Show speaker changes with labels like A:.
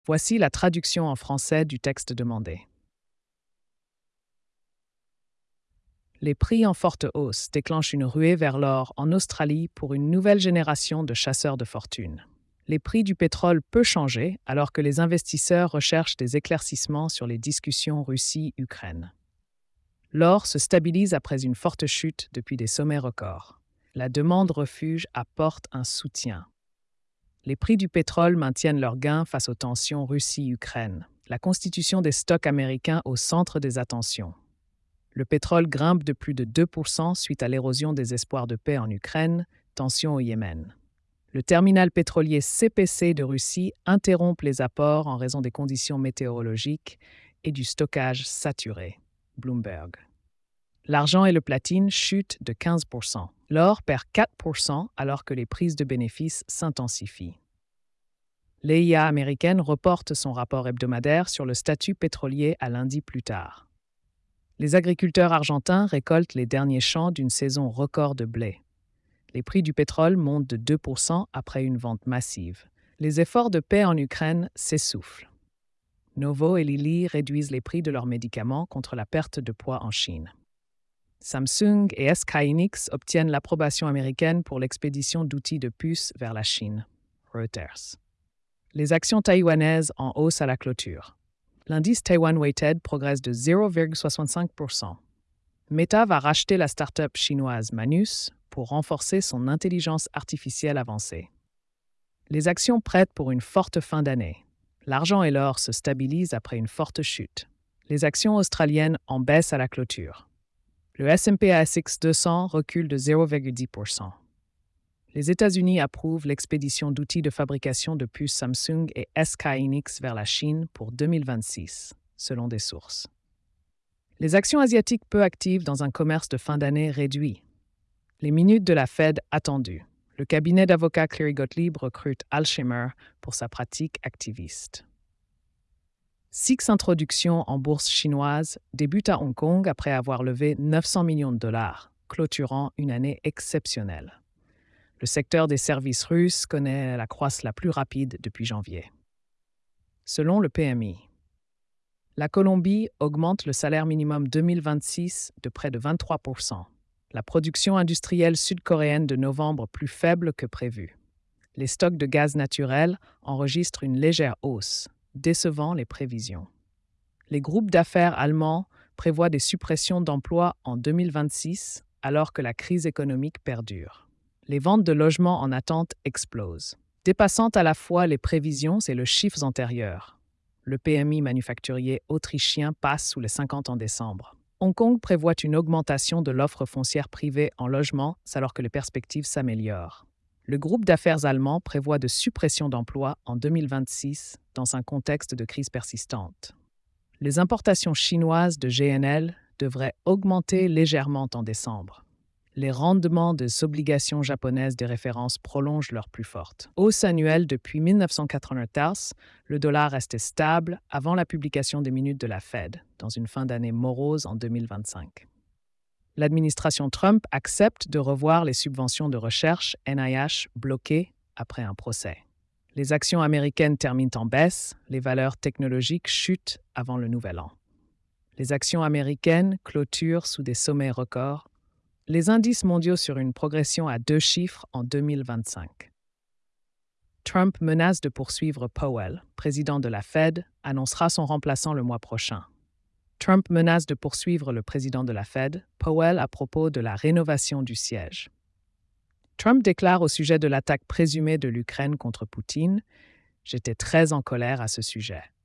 A: Voici la traduction en français du texte demandé. Les prix en forte hausse déclenchent une ruée vers l'or en Australie pour une nouvelle génération de chasseurs de fortune. Les prix du pétrole peuvent changer alors que les investisseurs recherchent des éclaircissements sur les discussions Russie-Ukraine. L'or se stabilise après une forte chute depuis des sommets records. La demande refuge apporte un soutien. Les prix du pétrole maintiennent leurs gains face aux tensions Russie-Ukraine. La constitution des stocks américains au centre des attentions. Le pétrole grimpe de plus de 2% suite à l'érosion des espoirs de paix en Ukraine, tensions au Yémen. Le terminal pétrolier CPC de Russie interrompt les apports en raison des conditions météorologiques et du stockage saturé. Bloomberg. L'argent et le platine chutent de 15%. L'or perd 4% alors que les prises de bénéfices s'intensifient. L'EIA américaine reporte son rapport hebdomadaire sur le statut pétrolier à lundi plus tard. Les agriculteurs argentins récoltent les derniers champs d'une saison record de blé. Les prix du pétrole montent de 2% après une vente massive. Les efforts de paix en Ukraine s'essoufflent. Novo et Lilly réduisent les prix de leurs médicaments contre la perte de poids en Chine. Samsung et SK Hynix obtiennent l'approbation américaine pour l'expédition d'outils de puces vers la Chine. Reuters. Les actions taïwanaises en hausse à la clôture. L'indice Taiwan Weighted progresse de 0,65%. Meta va racheter la start-up chinoise Manus pour renforcer son intelligence artificielle avancée. Les actions prêtent pour une forte fin d'année. L'argent et l'or se stabilisent après une forte chute. Les actions australiennes en baissent à la clôture. Le S&P/ASX 200 recule de 0,10%. Les États-Unis approuvent l'expédition d'outils de fabrication de puces Samsung et SK Hynix vers la Chine pour 2026, selon des sources. Les actions asiatiques peu actives dans un commerce de fin d'année réduit. Les minutes de la Fed attendues. Le cabinet d'avocats Cleary Gottlieb recrute Al Schimmer pour sa pratique activiste. Six introductions en bourse chinoise débutent à Hong Kong après avoir levé 900 millions de dollars, clôturant une année exceptionnelle. Le secteur des services russes connaît la croissance la plus rapide depuis janvier. Selon le PMI, la Colombie augmente le salaire minimum 2026 de près de 23%. La production industrielle sud-coréenne de novembre plus faible que prévu. Les stocks de gaz naturel enregistrent une légère hausse, décevant les prévisions. Les groupes d'affaires allemands prévoient des suppressions d'emplois en 2026 alors que la crise économique perdure. Les ventes de logements en attente explosent, dépassant à la fois les prévisions et les chiffres antérieurs. Le PMI manufacturier autrichien passe sous les 50 en décembre. Hong Kong prévoit une augmentation de l'offre foncière privée en logement alors que les perspectives s'améliorent. Le groupe d'affaires allemand prévoit de suppression d'emplois en 2026 dans un contexte de crise persistante. Les importations chinoises de GNL devraient augmenter légèrement en décembre. Les rendements des obligations japonaises de référence prolongent leur plus forte hausse annuelle depuis 1994. Le dollar restait stable avant la publication des minutes de la Fed, dans une fin d'année morose en 2025. L'administration Trump accepte de revoir les subventions de recherche NIH bloquées après un procès. Les actions américaines terminent en baisse, les valeurs technologiques chutent avant le nouvel an. Les actions américaines clôturent sous des sommets records. Les indices mondiaux sur une progression à 2 chiffres en 2025. Trump menace de poursuivre Powell, président de la Fed, annoncera son remplaçant le mois prochain. Trump menace de poursuivre le président de la Fed, Powell, à propos de la rénovation du siège. Trump déclare au sujet de l'attaque présumée de l'Ukraine contre Poutine « J'étais très en colère à ce sujet.